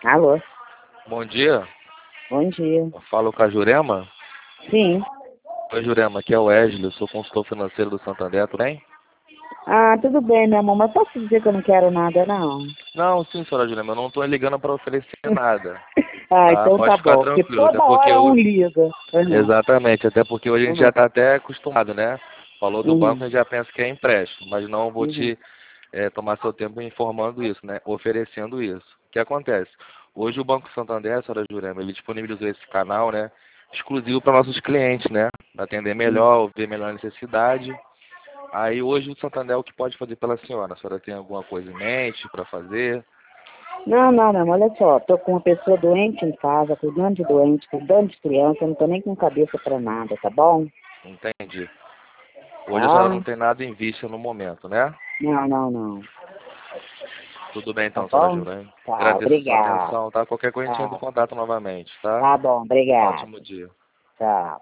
Alô, Bom dia, bom dia. eu falo com a Jurema. Sim. Oi, Jurema, aqui é o Wesley, eu sou consultor financeiro do Santander, tudo bem? Ah, tudo bem, meu amor, mas posso dizer que eu não quero nada, não? Não, sim, senhora Jurema, eu não estou ligando para oferecer nada, Ah, tá? então Pode tá ficar bom, porque tranquilo, até toda porque hora um hoje... liga. Uhum, Exatamente, até porque hoje a gente já uhum, está até acostumado, né? Falou do banco, uhum, a gente já pensa que é empréstimo, mas não vou uhum. te tomar seu tempo informando isso, né? Oferecendo isso. O que acontece? Hoje o Banco Santander, senhora Jurema, ele disponibilizou esse canal, né? Exclusivo para nossos clientes, né? Para atender Uhum. melhor, ver melhor a necessidade. Aí hoje o Santander, o que pode fazer pela senhora? A senhora tem alguma coisa em mente para fazer? Não, não, não, olha só, tô com uma pessoa doente em casa, cuidando de doente, cuidando de criança, eu não tô nem com cabeça pra nada, tá bom? Entendi. Hoje a senhora Tá? não tem nada em vista no momento, né? Não, não, não. Tudo bem Tá então, senhora bom? Jurema. Tá, Agradeço a sua obrigado. atenção, tá? Qualquer coisa a gente entra em Tá, contato novamente, tá? tá bom, obrigado. Ótimo dia. Tchau.